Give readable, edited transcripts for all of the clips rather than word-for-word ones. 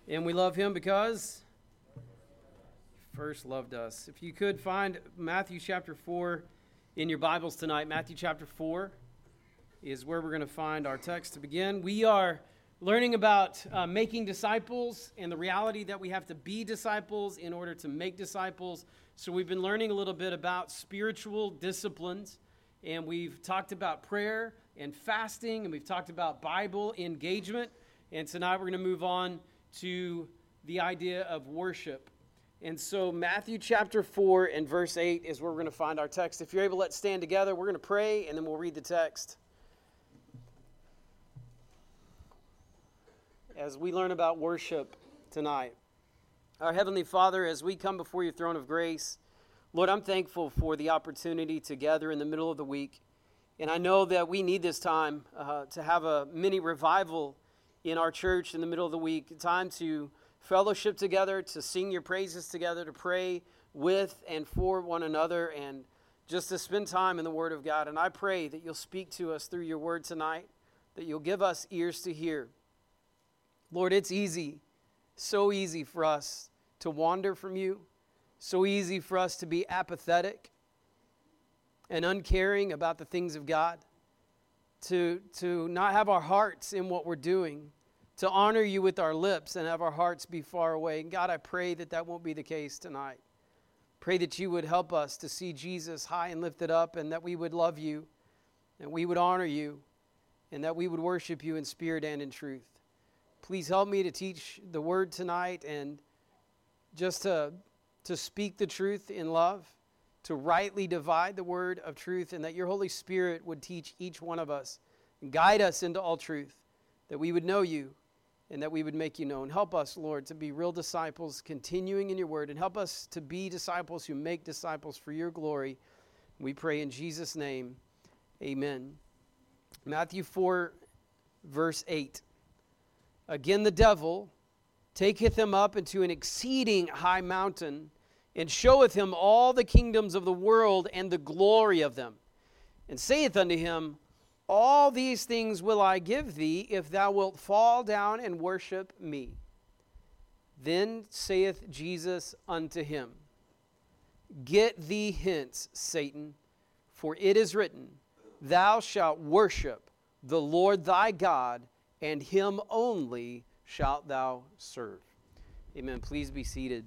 And we love him because he first loved us. If you could find Matthew chapter 4 in your Bibles tonight. Matthew chapter 4 is where we're going to find our text to begin. We are learning about making disciples and the reality that we have to be disciples in order to make disciples. So we've been learning a little bit about spiritual disciplines, and we've talked about prayer and fasting, and we've talked about Bible engagement. And tonight we're going to move on to the idea of worship. And so Matthew chapter 4 and verse 8 is where we're going to find our text. If you're able, let's stand together. We're going to pray, and then we'll read the text. As we learn about worship tonight. Our Heavenly Father, as we come before your throne of grace, Lord, I'm thankful for the opportunity to gather in the middle of the week. And I know that we need this time to have a mini revival in our church in the middle of the week. Time to fellowship together, to sing your praises together, to pray with and for one another, and just to spend time in the Word of God. And I pray that you'll speak to us through your Word tonight, that you'll give us ears to hear. Lord, it's easy, so easy for us to wander from you, so easy for us to be apathetic and uncaring about the things of God, to not have our hearts in what we're doing, to honor you with our lips and have our hearts be far away. And God, I pray that that won't be the case tonight. Pray that you would help us to see Jesus high and lifted up, and that we would love you, and we would honor you, and that we would worship you in spirit and in truth. Please help me to teach the word tonight, and just to speak the truth in love, to rightly divide the word of truth, and that your Holy Spirit would teach each one of us and guide us into all truth, that we would know you and that we would make you known. Help us, Lord, to be real disciples, continuing in your word, and help us to be disciples who make disciples for your glory. We pray in Jesus' name, amen. Matthew 4, verse 8. Again, the devil taketh him up into an exceeding high mountain, and showeth him all the kingdoms of the world and the glory of them, and saith unto him, all these things will I give thee, if thou wilt fall down and worship me. Then saith Jesus unto him, get thee hence, Satan, for it is written, thou shalt worship the Lord thy God, and him only shalt thou serve. Amen. Please be seated.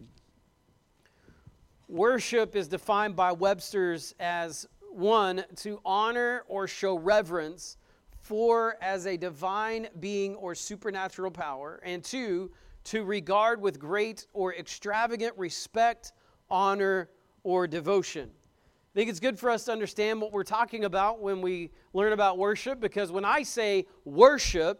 Worship is defined by Webster's as, one, to honor or show reverence for as a divine being or supernatural power, and two, to regard with great or extravagant respect, honor, or devotion. I think it's good for us to understand what we're talking about when we learn about worship, because when I say worship,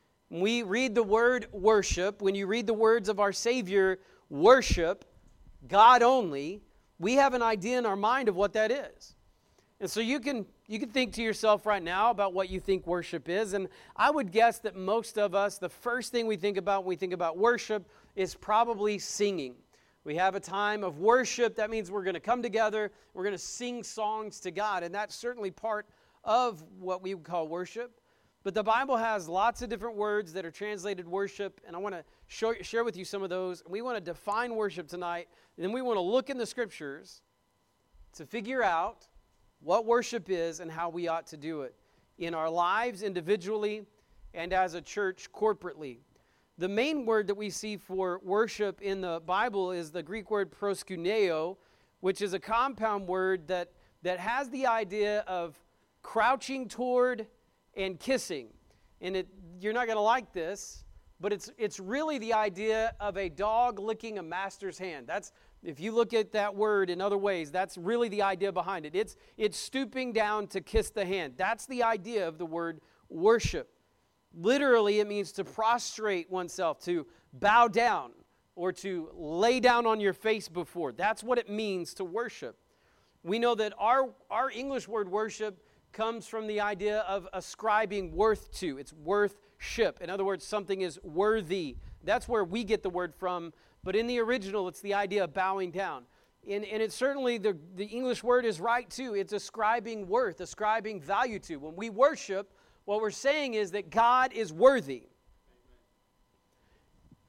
we read the word worship. When you read the words of our Savior, worship, God only, we have an idea in our mind of what that is. And so you can think to yourself right now about what you think worship is. And I would guess that most of us, the first thing we think about when we think about worship is probably singing. We have a time of worship. That means we're going to come together. We're going to sing songs to God. And that's certainly part of what we would call worship. But the Bible has lots of different words that are translated worship. And I want to share with you some of those. We want to define worship tonight. And then we want to look in the Scriptures to figure out what worship is and how we ought to do it in our lives individually and as a church corporately. The main word that we see for worship in the Bible is the Greek word proskuneo, which is a compound word that has the idea of crouching toward and kissing. And you're not going to like this, but it's really the idea of a dog licking a master's hand. If you look at that word in other ways, that's really the idea behind it. It's stooping down to kiss the hand. That's the idea of the word worship. Literally, it means to prostrate oneself, to bow down, or to lay down on your face before. That's what it means to worship. We know that our English word worship comes from the idea of ascribing worth to. It's worthship. In other words, something is worthy. That's where we get the word from. But in the original, it's the idea of bowing down. And it's certainly, the English word is right too. It's ascribing worth, ascribing value to. When we worship, what we're saying is that God is worthy.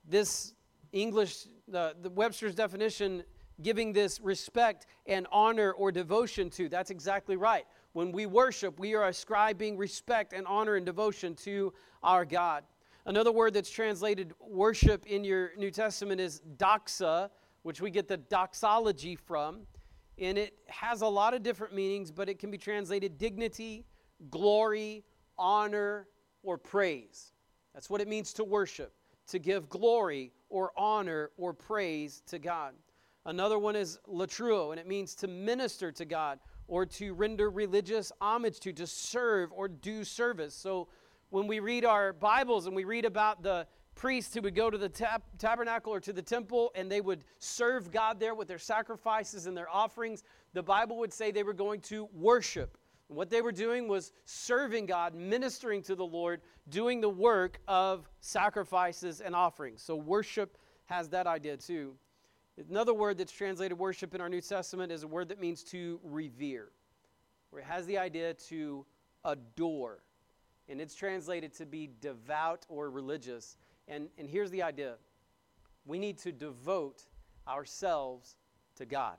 this English, the Webster's definition, giving this respect and honor or devotion to. That's exactly right. When we worship, we are ascribing respect and honor and devotion to our God. Another word that's translated worship in your New Testament is doxa, which we get the doxology from. And it has a lot of different meanings, but it can be translated dignity, glory, honor, or praise. That's what it means to worship, to give glory or honor or praise to God. Another one is latruo, and it means to minister to God or to render religious homage to serve or do service. So when we read our Bibles and we read about the priests who would go to the tabernacle or to the temple and they would serve God there with their sacrifices and their offerings, the Bible would say they were going to worship. And what they were doing was serving God, ministering to the Lord, doing the work of sacrifices and offerings. So worship has that idea too. Another word that's translated worship in our New Testament is a word that means to revere, where it has the idea to adore. And it's translated to be devout or religious. And here's the idea. We need to devote ourselves to God.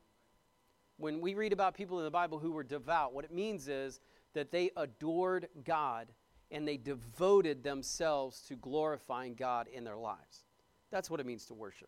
When we read about people in the Bible who were devout, what it means is that they adored God and they devoted themselves to glorifying God in their lives. That's what it means to worship.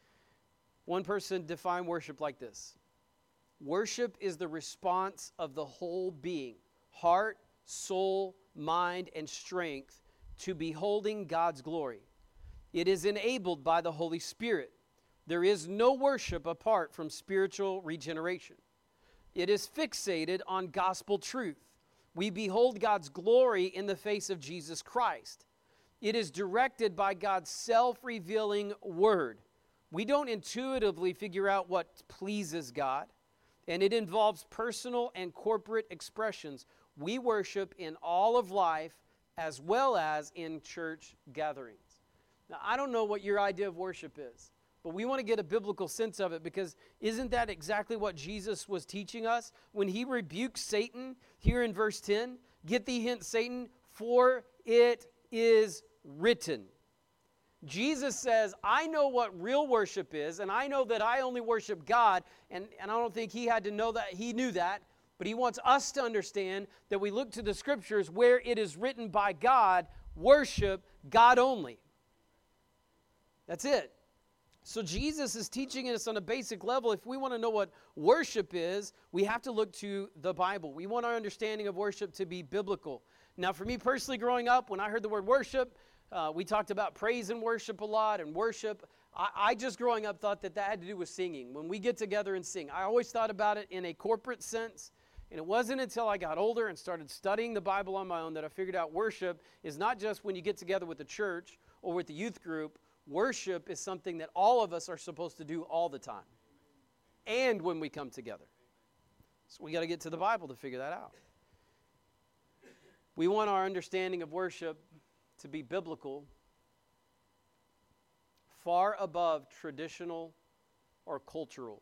One person defined worship like this. Worship is the response of the whole being, heart, soul, mind, and strength to beholding God's glory. It is enabled by the Holy Spirit. There is no worship apart from spiritual regeneration. It is fixated on gospel truth. We behold God's glory in the face of Jesus Christ. It is directed by God's self-revealing word. We don't intuitively figure out what pleases God, and it involves personal and corporate expressions. We worship in all of life as well as in church gatherings. Now, I don't know what your idea of worship is, but we want to get a biblical sense of it, because isn't that exactly what Jesus was teaching us when he rebuked Satan here in verse 10? Get thee hence, Satan, for it is written. Jesus says, I know what real worship is, and I know that I only worship God, and I don't think he had to know that. He knew that, but he wants us to understand that we look to the Scriptures where it is written by God, worship God only. That's it. So Jesus is teaching us on a basic level. If we want to know what worship is, we have to look to the Bible. We want our understanding of worship to be biblical. Now, for me personally, growing up, when I heard the word worship, we talked about praise and worship a lot, and worship. I just growing up thought that had to do with singing. When we get together and sing, I always thought about it in a corporate sense. And it wasn't until I got older and started studying the Bible on my own that I figured out worship is not just when you get together with the church or with the youth group. Worship is something that all of us are supposed to do all the time, and when we come together. So we got to get to the Bible to figure that out. We want our understanding of worship to be biblical, far above traditional or cultural.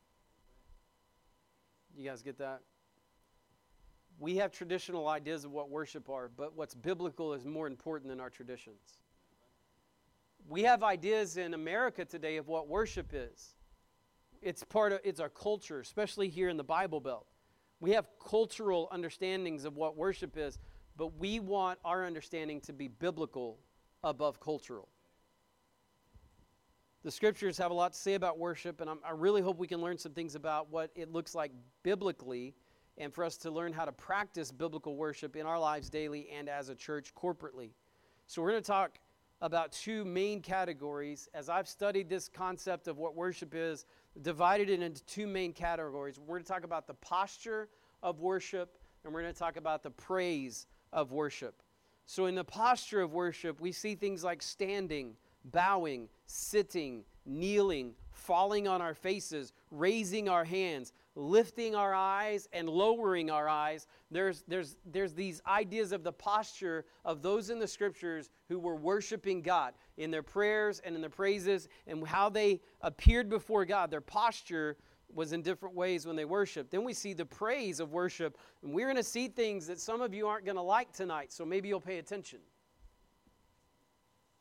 You guys get that? We have traditional ideas of what worship are, but what's biblical is more important than our traditions. We have ideas in America today of what worship is. It's our culture, especially here in the Bible Belt. We have cultural understandings of what worship is, but we want our understanding to be biblical above cultural. The Scriptures have a lot to say about worship, and I really hope we can learn some things about what it looks like biblically, and for us to learn how to practice biblical worship in our lives daily and as a church corporately. So we're going to talk about two main categories. As I've studied this concept of what worship is, divided it into two main categories. We're going to talk about the posture of worship, and we're going to talk about the praise of worship. So in the posture of worship, we see things like standing, bowing, sitting, kneeling, falling on our faces, raising our hands, lifting our eyes and lowering our eyes. There's these ideas of the posture of those in the Scriptures who were worshiping God in their prayers and in their praises, and how they appeared before God. Their posture was in different ways when they worshiped. Then we see the praise of worship, and we're going to see things that some of you aren't going to like tonight, so maybe you'll pay attention.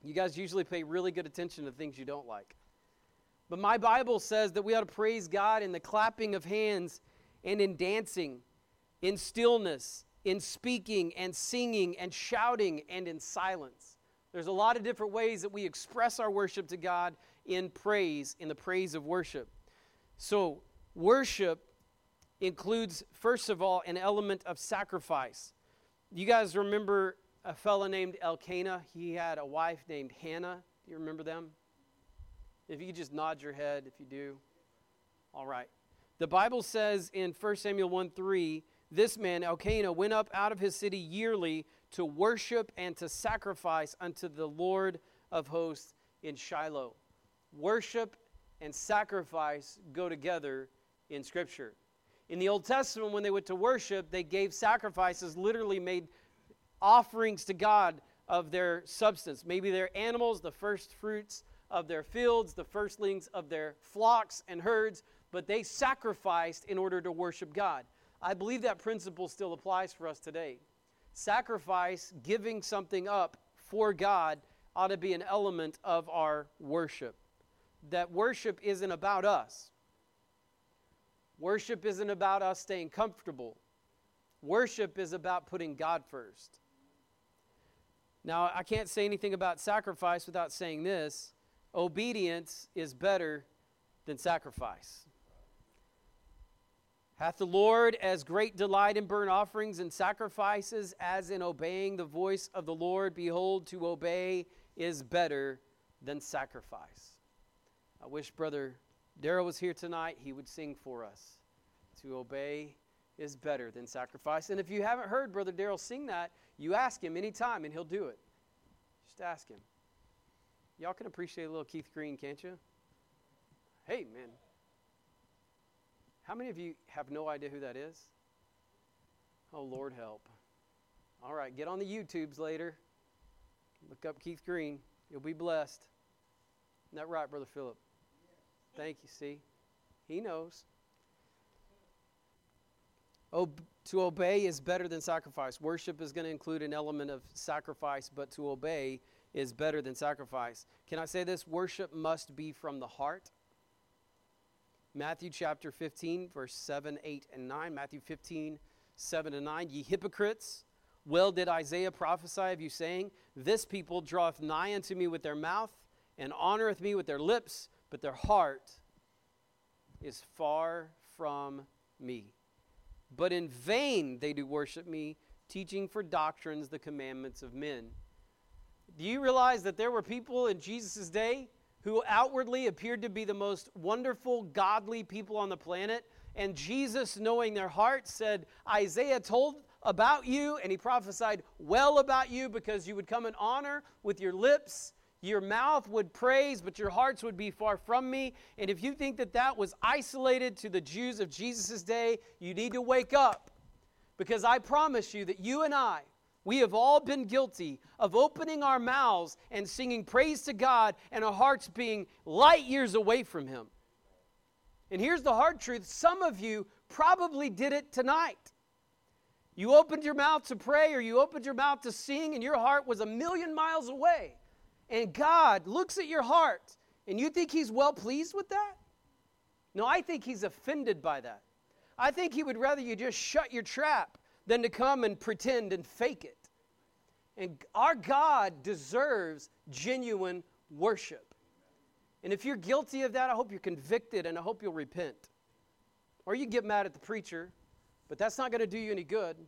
You guys usually pay really good attention to things you don't like. But my Bible says that we ought to praise God in the clapping of hands and in dancing, in stillness, in speaking and singing and shouting and in silence. There's a lot of different ways that we express our worship to God in praise, in the praise of worship. So worship includes, first of all, an element of sacrifice. You guys remember a fellow named Elkanah? He had a wife named Hannah. Do you remember them? If you could just nod your head if you do. All right. The Bible says in 1 Samuel 1:3, this man, Elkanah, went up out of his city yearly to worship and to sacrifice unto the Lord of hosts in Shiloh. Worship and sacrifice go together in Scripture. In the Old Testament, when they went to worship, they gave sacrifices, literally made offerings to God of their substance. Maybe their animals, the first fruits of their fields, the firstlings of their flocks and herds, but they sacrificed in order to worship God. I believe that principle still applies for us today. Sacrifice, giving something up for God, ought to be an element of our worship. That worship isn't about us. Worship isn't about us staying comfortable. Worship is about putting God first. Now, I can't say anything about sacrifice without saying this. Obedience is better than sacrifice. Hath the Lord as great delight in burnt offerings and sacrifices as in obeying the voice of the Lord? Behold, to obey is better than sacrifice. I wish Brother Darrell was here tonight. He would sing for us. To obey is better than sacrifice. And if you haven't heard Brother Darrell sing that, you ask him anytime and he'll do it. Just ask him. Y'all can appreciate a little Keith Green, can't you? Hey, man. How many of you have no idea who that is? Oh, Lord help. All right, get on the YouTubes later. Look up Keith Green. You'll be blessed. Isn't that right, Brother Philip? Thank you, see? He knows. To obey is better than sacrifice. Worship is going to include an element of sacrifice, but to obey is better than sacrifice. Can I say this? Worship must be from the heart. Matthew chapter 15, verse 7, 8, and 9. Matthew 15, 7 and 9. Ye hypocrites, well did Isaiah prophesy of you, saying, this people draweth nigh unto me with their mouth, and honoreth me with their lips, but their heart is far from me. But in vain they do worship me, teaching for doctrines the commandments of men. Do you realize that there were people in Jesus' day who outwardly appeared to be the most wonderful, godly people on the planet? And Jesus, knowing their hearts, said, Isaiah told about you, and he prophesied well about you, because you would come in honor with your lips. Your mouth would praise, but your hearts would be far from me. And if you think that that was isolated to the Jews of Jesus' day, you need to wake up. Because I promise you that you and I, we have all been guilty of opening our mouths and singing praise to God and our hearts being light years away from Him. And here's the hard truth. Some of you probably did it tonight. You opened your mouth to pray, or you opened your mouth to sing, and your heart was 1,000,000 miles away. And God looks at your heart, and you think He's well pleased with that? No, I think He's offended by that. I think He would rather you just shut your trap than to come and pretend and fake it. And our God deserves genuine worship. And if you're guilty of that, I hope you're convicted, and I hope you'll repent. Or you get mad at the preacher, but that's not going to do you any good.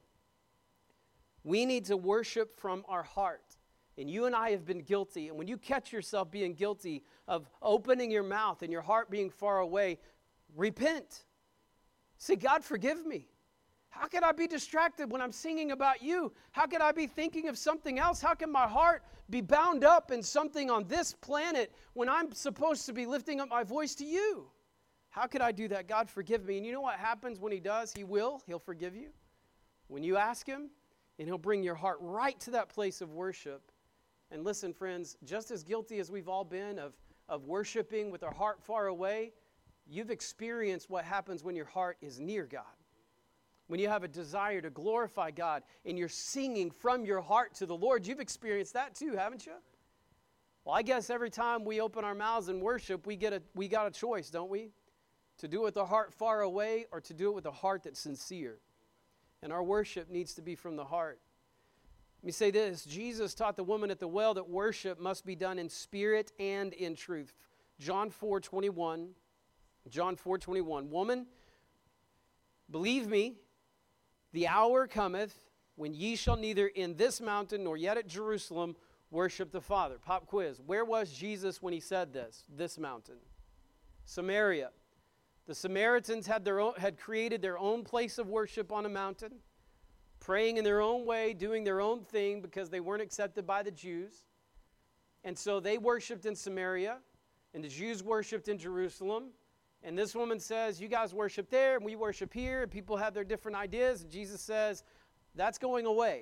We need to worship from our heart. And you and I have been guilty. And when you catch yourself being guilty of opening your mouth and your heart being far away, repent. Say, God, forgive me. How can I be distracted when I'm singing about you? How can I be thinking of something else? How can my heart be bound up in something on this planet when I'm supposed to be lifting up my voice to you? How could I do that? God, forgive me. And you know what happens when He does? He will. He'll forgive you. When you ask Him, and He'll bring your heart right to that place of worship. And listen, friends, just as guilty as we've all been of worshiping with our heart far away, you've experienced what happens when your heart is near God. When you have a desire to glorify God and you're singing from your heart to the Lord, you've experienced that too, haven't you? Well, I guess every time we open our mouths and worship, we got a choice, don't we? To do it with a heart far away or to do it with a heart that's sincere. And our worship needs to be from the heart. Let me say this. Jesus taught the woman at the well that worship must be done in spirit and in truth. John 4:21. John 4:21. Woman, believe me, the hour cometh when ye shall neither in this mountain nor yet at Jerusalem worship the Father. Pop quiz. Where was Jesus when he said this mountain? Samaria. The Samaritans had created their own place of worship on a mountain, praying in their own way, doing their own thing because they weren't accepted by the Jews. And so they worshiped in Samaria, and the Jews worshiped in Jerusalem. And this woman says, you guys worship there, and we worship here, and people have their different ideas. And Jesus says, that's going away.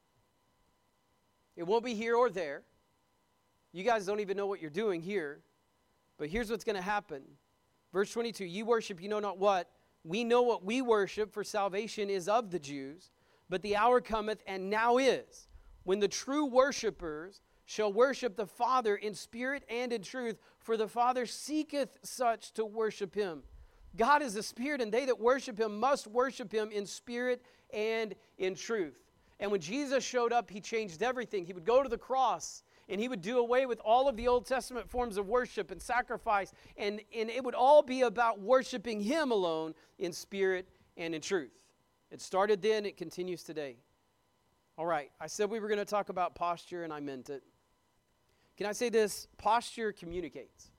It won't be here or there. You guys don't even know what you're doing here. But here's what's going to happen. Verse 22, ye worship you know not what. We know what we worship, for salvation is of the Jews. But the hour cometh, and now is, when the true worshipers shall worship the Father in spirit and in truth, for the Father seeketh such to worship him. God is a spirit, and they that worship him must worship him in spirit and in truth. And when Jesus showed up, he changed everything. He would go to the cross, and he would do away with all of the Old Testament forms of worship and sacrifice, and it would all be about worshiping him alone in spirit and in truth. It started then, it continues today. All right, I said we were going to talk about posture, and I meant it. Can I say this? Posture communicates.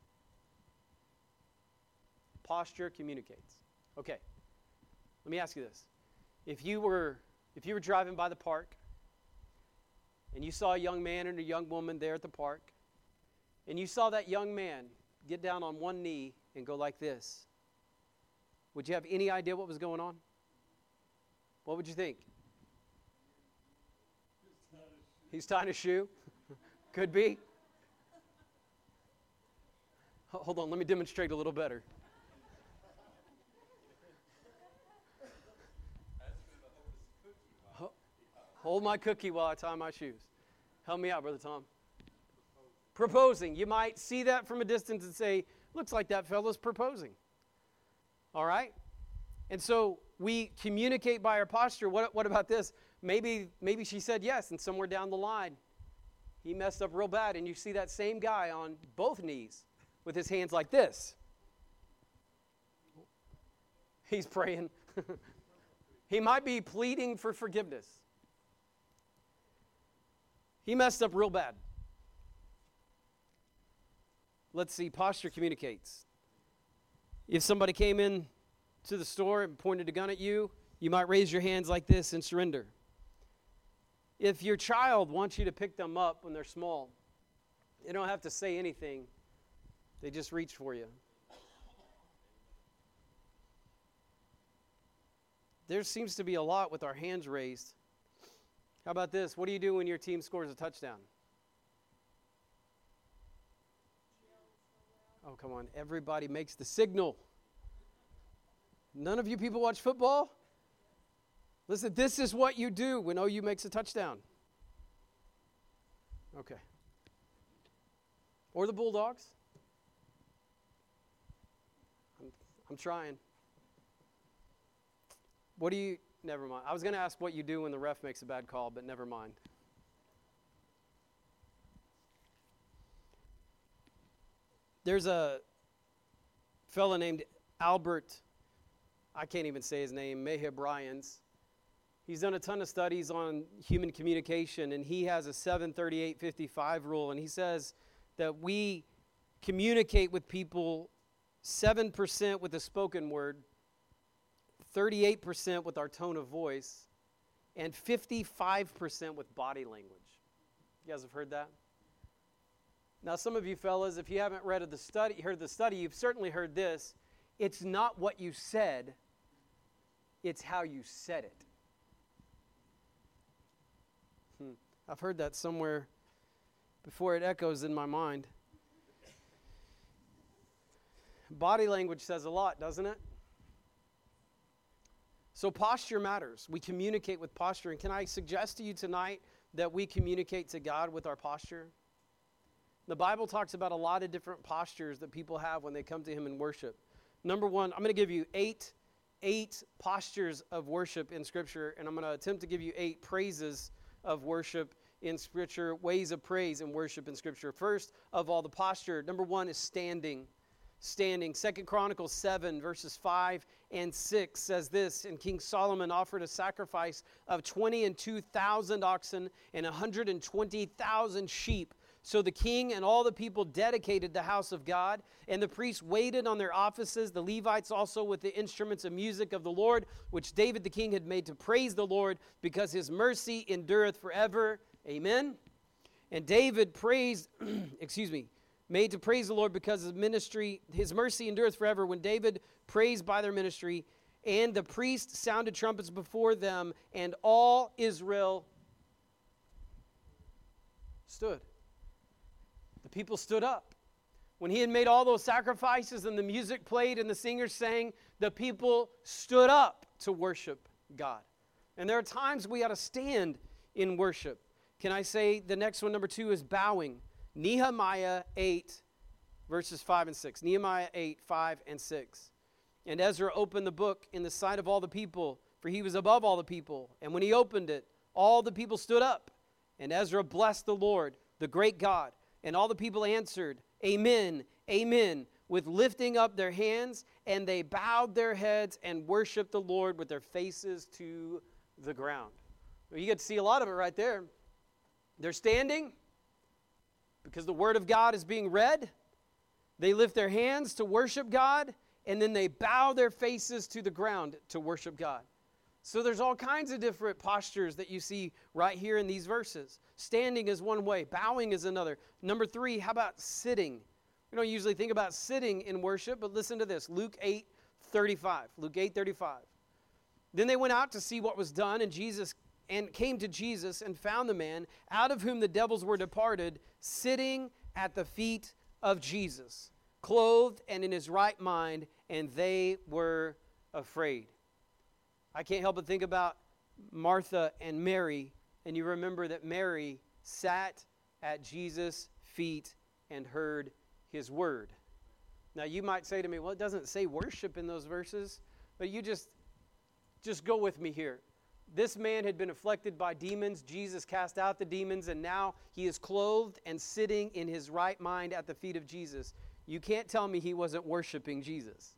Posture communicates. Okay, let me ask you this. If you were driving by the park, and you saw a young man and a young woman there at the park, and you saw that young man get down on one knee and go like this, would you have any idea what was going on? What would you think? He's tying a shoe? Could be. Hold on, let me demonstrate a little better. Hold my cookie while I tie my shoes. Help me out, Brother Tom. Proposing. You might see that from a distance and say, looks like that fellow's proposing. All right? And so we communicate by our posture. What about this? Maybe she said yes, and somewhere down the line, he messed up real bad, and you see that same guy on both knees with his hands like this. He's praying. He might be pleading for forgiveness. He messed up real bad. Let's see, posture communicates. If somebody came in to the store and pointed a gun at you, you might raise your hands like this and surrender. If your child wants you to pick them up when they're small, you don't have to say anything. They just reach for you. There seems to be a lot with our hands raised. How about this? What do you do when your team scores a touchdown? Oh, come on. Everybody makes the signal. None of you people watch football? Listen, this is what you do when OU makes a touchdown. Okay. Or the Bulldogs. I'm trying. Never mind. I was going to ask what you do when the ref makes a bad call, but never mind. There's a fella named Albert, I can't even say his name, Mayheb Ryans. He's done a ton of studies on human communication, and he has a 7-38-55 rule, and he says that we communicate with people 7% with the spoken word, 38% with our tone of voice, and 55% with body language. You guys have heard that? Now, some of you fellas, if you haven't heard the study, you've certainly heard this. It's not what you said, it's how you said it. I've heard that somewhere before it echoes in my mind. Body language says a lot, doesn't it? So posture matters. We communicate with posture. And can I suggest to you tonight that we communicate to God with our posture? The Bible talks about a lot of different postures that people have when they come to him in worship. Number one, I'm going to give you eight postures of worship in Scripture, and I'm going to attempt to give you 8 praises of worship in Scripture, ways of praise and worship in Scripture. First of all, the posture, number 1 is standing. Standing. 2 Chronicles 7, verses 5 and 6 says this, and King Solomon offered a sacrifice of 22,000 oxen and 120,000 sheep. So the king and all the people dedicated the house of God, and the priests waited on their offices, the Levites also with the instruments of music of the Lord, which David the king had made to praise the Lord, because his mercy endureth forever. Amen. And David praised, made to praise the Lord because his mercy endureth forever. When David praised by their ministry, and the priests sounded trumpets before them, and all Israel stood. The people stood up. When he had made all those sacrifices and the music played and the singers sang, the people stood up to worship God. And there are times we ought to stand in worship. Can I say the next one, number 2, is bowing. Nehemiah 8, verses 5 and 6. Nehemiah 8, 5 and 6. And Ezra opened the book in the sight of all the people, for he was above all the people. And when he opened it, all the people stood up. And Ezra blessed the Lord, the great God. And all the people answered, Amen, Amen, with lifting up their hands, and they bowed their heads and worshiped the Lord with their faces to the ground. Well, you get to see a lot of it right there. They're standing because the Word of God is being read. They lift their hands to worship God, and then they bow their faces to the ground to worship God. So there's all kinds of different postures that you see right here in these verses. Standing is one way. Bowing is another. Number 3, how about sitting? We don't usually think about sitting in worship, but listen to this. Luke 8:35. Luke 8:35. Then they went out to see what was done, and came to Jesus and found the man out of whom the devils were departed, sitting at the feet of Jesus, clothed and in his right mind, and they were afraid. I can't help but think about Martha and Mary, and you remember that Mary sat at Jesus' feet and heard his word. Now you might say to me, well, it doesn't say worship in those verses, but you just go with me here. This man had been afflicted by demons. Jesus cast out the demons, and now he is clothed and sitting in his right mind at the feet of Jesus. You can't tell me he wasn't worshiping Jesus.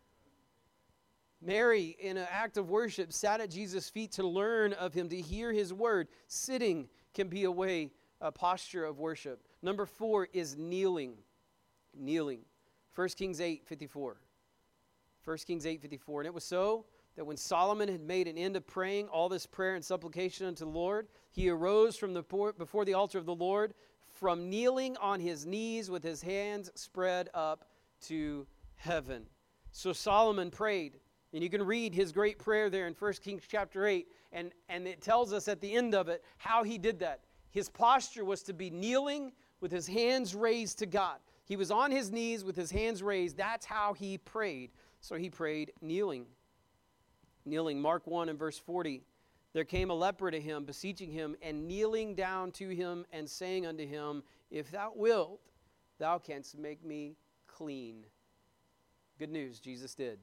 Mary, in an act of worship, sat at Jesus' feet to learn of him, to hear his word. Sitting can be a posture of worship. Number 4 is kneeling. Kneeling. 1 Kings 8:54. 1 Kings 8:54. And it was so that when Solomon had made an end of praying all this prayer and supplication unto the Lord, he arose from before the altar of the Lord, from kneeling on his knees with his hands spread up to heaven. So Solomon prayed. And you can read his great prayer there in 1 Kings chapter 8, and it tells us at the end of it how he did that. His posture was to be kneeling with his hands raised to God. He was on his knees with his hands raised. That's how he prayed. So he prayed kneeling. Kneeling. Mark 1 and verse 40. There came a leper to him, beseeching him, and kneeling down to him, and saying unto him, If thou wilt, thou canst make me clean. Good news, Jesus did.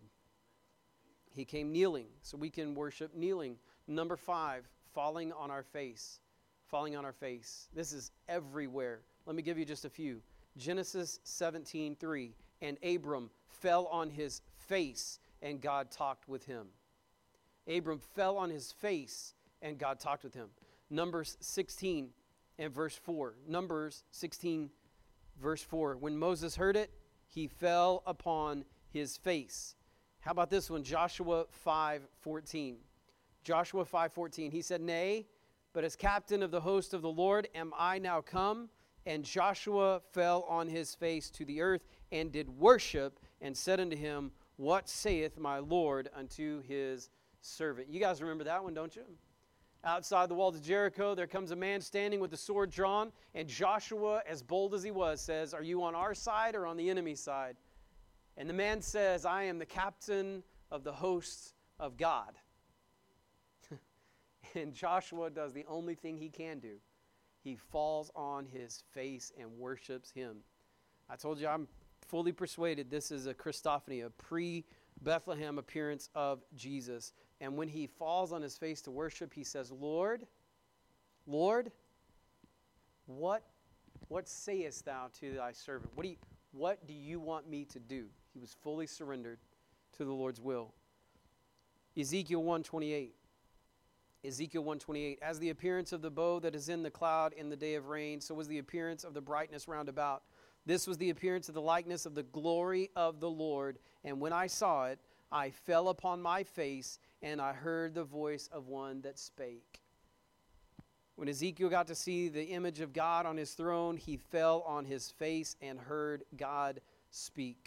He came kneeling, so we can worship kneeling. Number 5, falling on our face. Falling on our face. This is everywhere. Let me give you just a few. Genesis 17:3. And Abram fell on his face, and God talked with him. Abram fell on his face, and God talked with him. Numbers 16 and verse 4. Numbers 16, verse 4. When Moses heard it, he fell upon his face. How about this one? Joshua 5:14. Joshua 5:14. He said, Nay, but as captain of the host of the Lord am I now come. And Joshua fell on his face to the earth and did worship and said unto him, What saith my Lord unto his servant? You guys remember that one, don't you? Outside the walls of Jericho, there comes a man standing with the sword drawn, and Joshua, as bold as he was, says, Are you on our side or on the enemy's side? And the man says, I am the captain of the hosts of God. And Joshua does the only thing he can do. he falls on his face and worships him. I told you I'm fully persuaded this is a Christophany, a pre-Bethlehem appearance of Jesus. And when he falls on his face to worship, he says, Lord, Lord, what sayest thou to thy servant? What do you want me to do? He was fully surrendered to the Lord's will. Ezekiel 1:28. Ezekiel 1:28. As the appearance of the bow that is in the cloud in the day of rain, so was the appearance of the brightness round about. This was the appearance of the likeness of the glory of the Lord. And when I saw it, I fell upon my face, and I heard the voice of one that spake. When Ezekiel got to see the image of God on his throne, he fell on his face and heard God speak.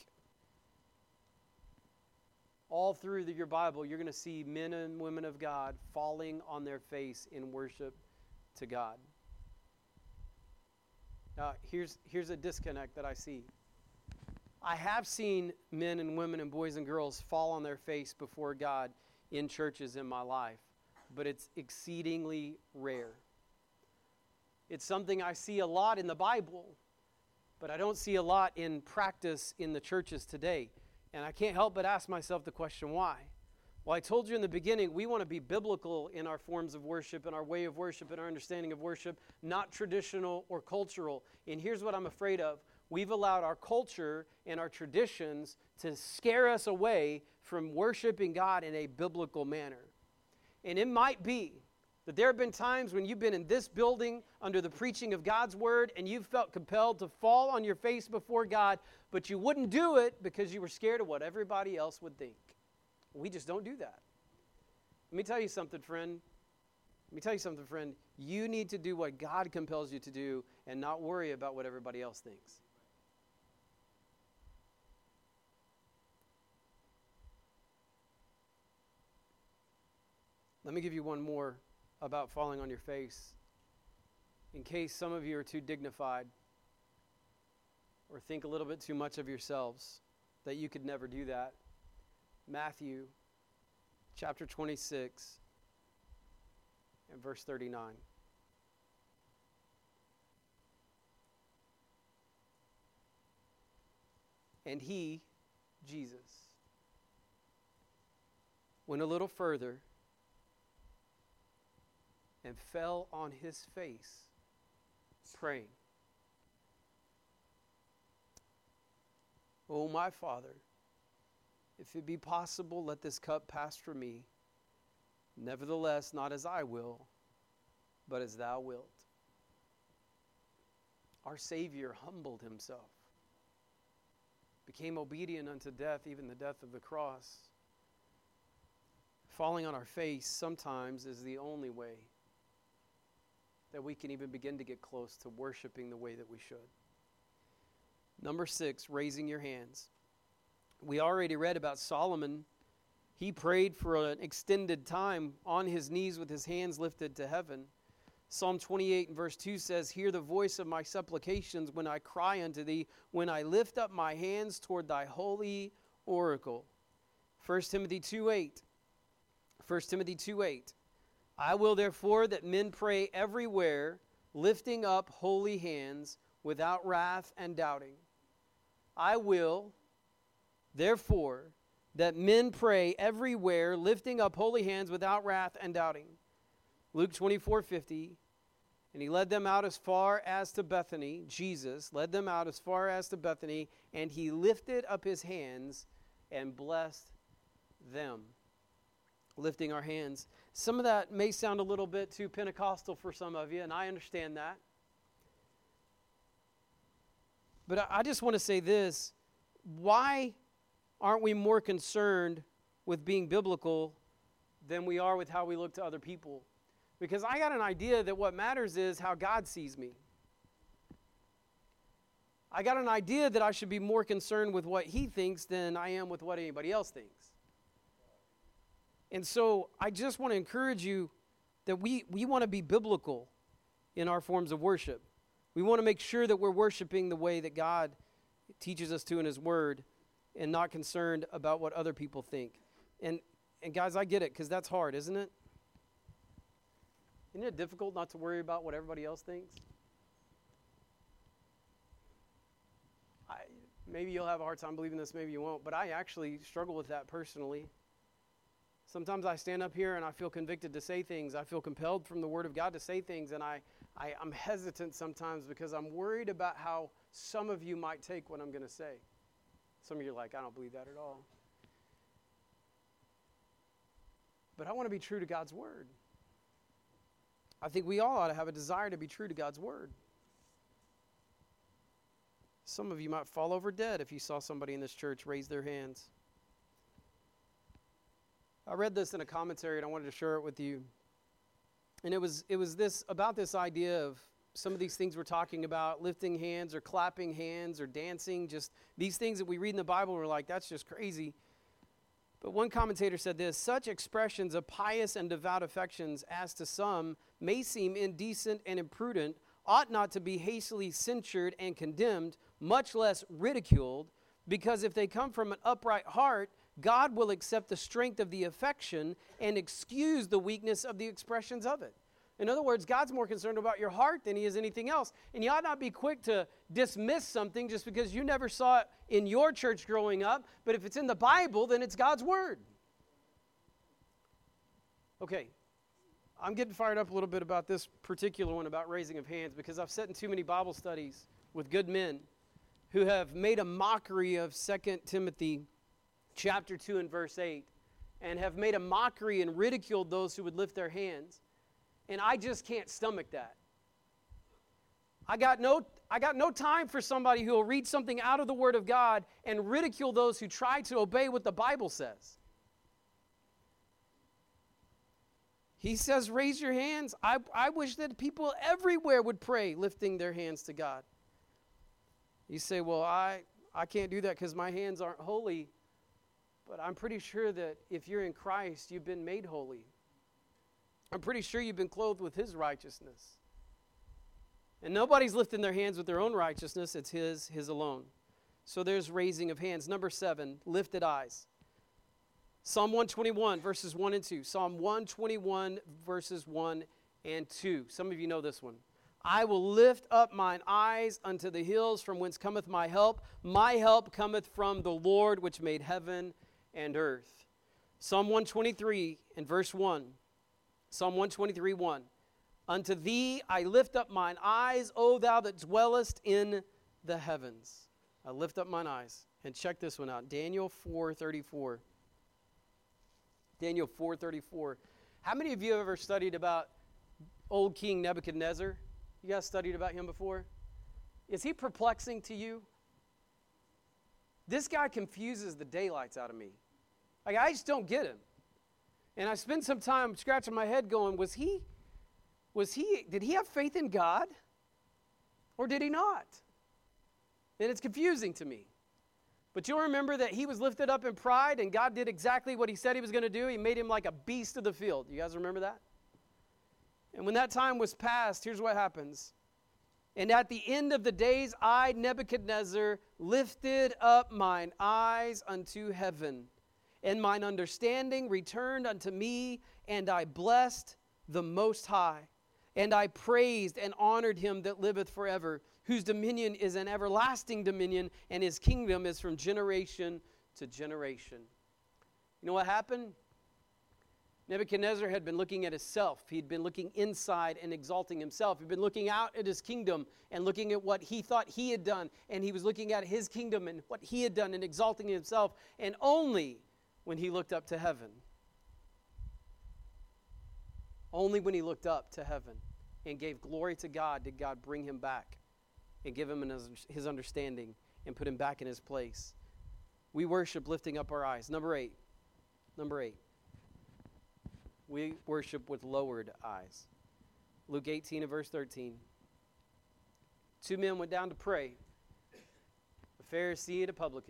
All through your Bible, you're going to see men and women of God falling on their face in worship to God. Now, here's a disconnect that I see. I have seen men and women and boys and girls fall on their face before God in churches in my life, but it's exceedingly rare. It's something I see a lot in the Bible, but I don't see a lot in practice in the churches today. And I can't help but ask myself the question, why? Well, I told you in the beginning, we want to be biblical in our forms of worship and our way of worship and our understanding of worship, not traditional or cultural. And here's what I'm afraid of. We've allowed our culture and our traditions to scare us away from worshiping God in a biblical manner. And it might be that there have been times when you've been in this building under the preaching of God's word and you felt compelled to fall on your face before God, but you wouldn't do it because you were scared of what everybody else would think. We just don't do that. Let me tell you something, friend. You need to do what God compels you to do and not worry about what everybody else thinks. Let me give you one more about falling on your face, in case some of you are too dignified or think a little bit too much of yourselves, that you could never do that. Matthew chapter 26 and verse 39. And he, Jesus, went a little further and fell on his face, praying, "O my Father, if it be possible, let this cup pass from me. Nevertheless, not as I will, but as thou wilt." Our Savior humbled himself, became obedient unto death, even the death of the cross. Falling on our face sometimes is the only way that we can even begin to get close to worshiping the way that we should. Number 6, raising your hands. We already read about Solomon. He prayed for an extended time on his knees with his hands lifted to heaven. Psalm 28 and verse 2 says, "Hear the voice of my supplications when I cry unto thee, when I lift up my hands toward thy holy oracle." 1 Timothy 2:8. 1 Timothy 2:8. "I will therefore that men pray everywhere, lifting up holy hands without wrath and doubting." I will therefore that men pray everywhere, lifting up holy hands without wrath and doubting. Luke 24:50. "And he led them out as far as to Bethany." Jesus led them out as far as to Bethany, "and he lifted up his hands and blessed them." Lifting our hands. Some of that may sound a little bit too Pentecostal for some of you, and I understand that. But I just want to say this. Why aren't we more concerned with being biblical than we are with how we look to other people? Because I got an idea that what matters is how God sees me. I got an idea that I should be more concerned with what he thinks than I am with what anybody else thinks. And so I just want to encourage you that we want to be biblical in our forms of worship. We want to make sure that we're worshiping the way that God teaches us to in his word and not concerned about what other people think. And guys, I get it, because that's hard, isn't it? Isn't it difficult not to worry about what everybody else thinks? Maybe you'll have a hard time believing this, maybe you won't, but I actually struggle with that personally. Sometimes I stand up here and I feel convicted to say things. I feel compelled from the Word of God to say things, and I'm hesitant sometimes because I'm worried about how some of you might take what I'm going to say. Some of you are like, I don't believe that at all. But I want to be true to God's Word. I think we all ought to have a desire to be true to God's Word. Some of you might fall over dead if you saw somebody in this church raise their hands. I read this in a commentary and I wanted to share it with you. And it was this about this idea of some of these things we're talking about, lifting hands or clapping hands or dancing, just these things that we read in the Bible, we're like, that's just crazy. But one commentator said this: such expressions of pious and devout affections as to some may seem indecent and imprudent, ought not to be hastily censured and condemned, much less ridiculed, because if they come from an upright heart, God will accept the strength of the affection and excuse the weakness of the expressions of it. In other words, God's more concerned about your heart than he is anything else. And you ought not be quick to dismiss something just because you never saw it in your church growing up. But if it's in the Bible, then it's God's Word. Okay, I'm getting fired up a little bit about this particular one about raising of hands because I've sat in too many Bible studies with good men who have made a mockery of 2 Timothy chapter 2 and verse 8 and have made a mockery and ridiculed those who would lift their hands. And I just can't stomach that. I got no time for somebody who will read something out of the Word of God and ridicule those who try to obey what the Bible says. He says, raise your hands. I wish that people everywhere would pray, lifting their hands to God. You say, well, I can't do that because my hands aren't holy. But I'm pretty sure that if you're in Christ, you've been made holy. I'm pretty sure you've been clothed with His righteousness. And nobody's lifting their hands with their own righteousness. It's His alone. So there's raising of hands. Number 7, lifted eyes. Psalm 121, verses 1 and 2. Psalm 121, verses 1 and 2. Some of you know this one. I will lift up mine eyes unto the hills from whence cometh my help. My help cometh from the Lord which made heaven and earth. Psalm 123 and verse 1. Psalm 123, 1. Unto thee I lift up mine eyes, O thou that dwellest in the heavens. I lift up mine eyes. And check this one out. Daniel 4:34. Daniel 4:34. How many of you have ever studied about old King Nebuchadnezzar? You guys studied about him before? Is he perplexing to you? This guy confuses the daylights out of me. Like, I just don't get him. And I spent some time scratching my head going, did he have faith in God? Or did he not? And it's confusing to me. But you'll remember that he was lifted up in pride and God did exactly what he said he was going to do. He made him like a beast of the field. You guys remember that? And when that time was past, here's what happens. And at the end of the days, I, Nebuchadnezzar, lifted up mine eyes unto heaven, and mine understanding returned unto me, and I blessed the Most High. And I praised and honored him that liveth forever, whose dominion is an everlasting dominion, and his kingdom is from generation to generation. You know what happened? Nebuchadnezzar had been looking at himself. He'd been looking inside and exalting himself. He'd been looking out at his kingdom and looking at what he thought he had done. And he was looking at his kingdom and what he had done and exalting himself. And only when he looked up to heaven, only when he looked up to heaven and gave glory to God did God bring him back and give him his understanding and put him back in his place. We worship lifting up our eyes. Number 8. We worship with lowered eyes. Luke 18 and verse 13. 2 men went down to pray, a Pharisee and a publican.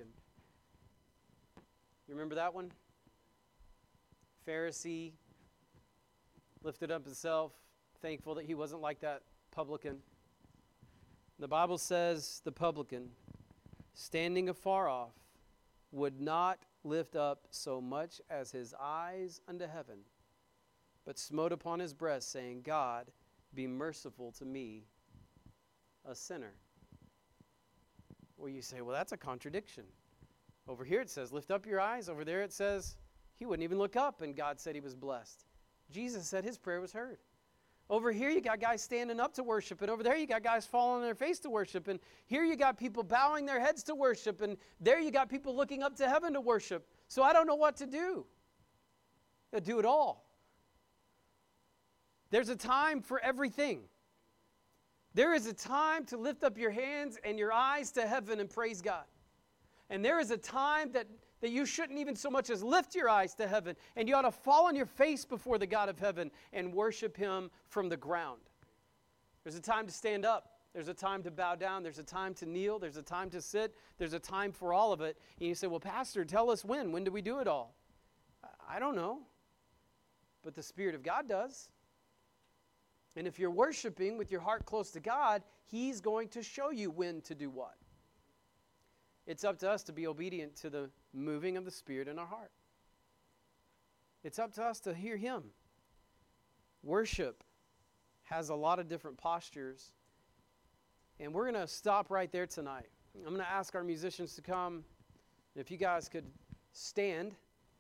You remember that one? Pharisee lifted up himself, thankful that he wasn't like that publican. The Bible says the publican, standing afar off, would not lift up so much as his eyes unto heaven, but smote upon his breast, saying, God, be merciful to me, a sinner. Well, you say, well, that's a contradiction. Over here it says, lift up your eyes. Over there it says, he wouldn't even look up, and God said he was blessed. Jesus said his prayer was heard. Over here you got guys standing up to worship, and over there you got guys falling on their face to worship, and here you got people bowing their heads to worship, and there you got people looking up to heaven to worship. So I don't know what to do. I do it all. There's a time for everything. There is a time to lift up your hands and your eyes to heaven and praise God. And there is a time that you shouldn't even so much as lift your eyes to heaven, and you ought to fall on your face before the God of heaven and worship him from the ground. There's a time to stand up. There's a time to bow down. There's a time to kneel. There's a time to sit. There's a time for all of it. And you say, well, Pastor, tell us when. When do we do it all? I don't know. But the Spirit of God does. And if you're worshiping with your heart close to God, he's going to show you when to do what. It's up to us to be obedient to the moving of the Spirit in our heart. It's up to us to hear him. Worship has a lot of different postures. And we're going to stop right there tonight. I'm going to ask our musicians to come. If you guys could stand.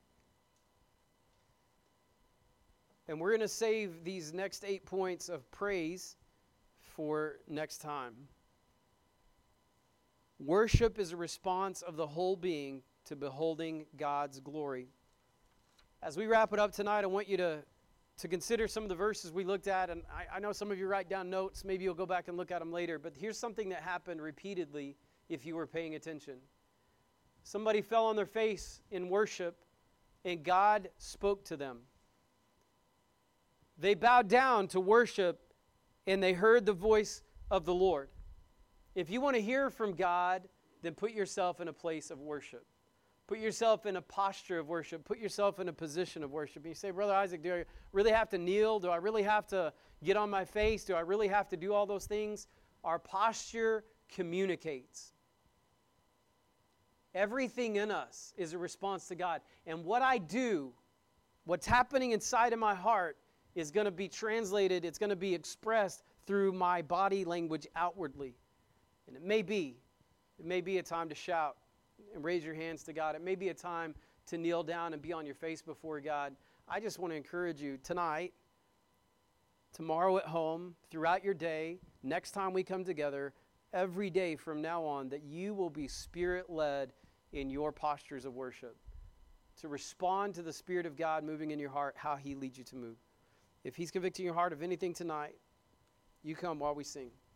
And we're going to save these next 8 points of praise for next time. Worship is a response of the whole being to beholding God's glory. As we wrap it up tonight, I want you to consider some of the verses we looked at. And I know some of you write down notes. Maybe you'll go back and look at them later. But here's something that happened repeatedly if you were paying attention. Somebody fell on their face in worship, and God spoke to them. They bowed down to worship, and they heard the voice of the Lord. If you want to hear from God, then put yourself in a place of worship. Put yourself in a posture of worship. Put yourself in a position of worship. And you say, Brother Isaac, do I really have to kneel? Do I really have to get on my face? Do I really have to do all those things? Our posture communicates. Everything in us is a response to God. And what I do, what's happening inside of my heart, is going to be translated, it's going to be expressed through my body language outwardly. And it may be a time to shout and raise your hands to God. It may be a time to kneel down and be on your face before God. I just want to encourage you tonight, tomorrow at home, throughout your day, next time we come together, every day from now on, that you will be Spirit-led in your postures of worship, to respond to the Spirit of God moving in your heart, how he leads you to move. If he's convicting your heart of anything tonight, you come while we sing.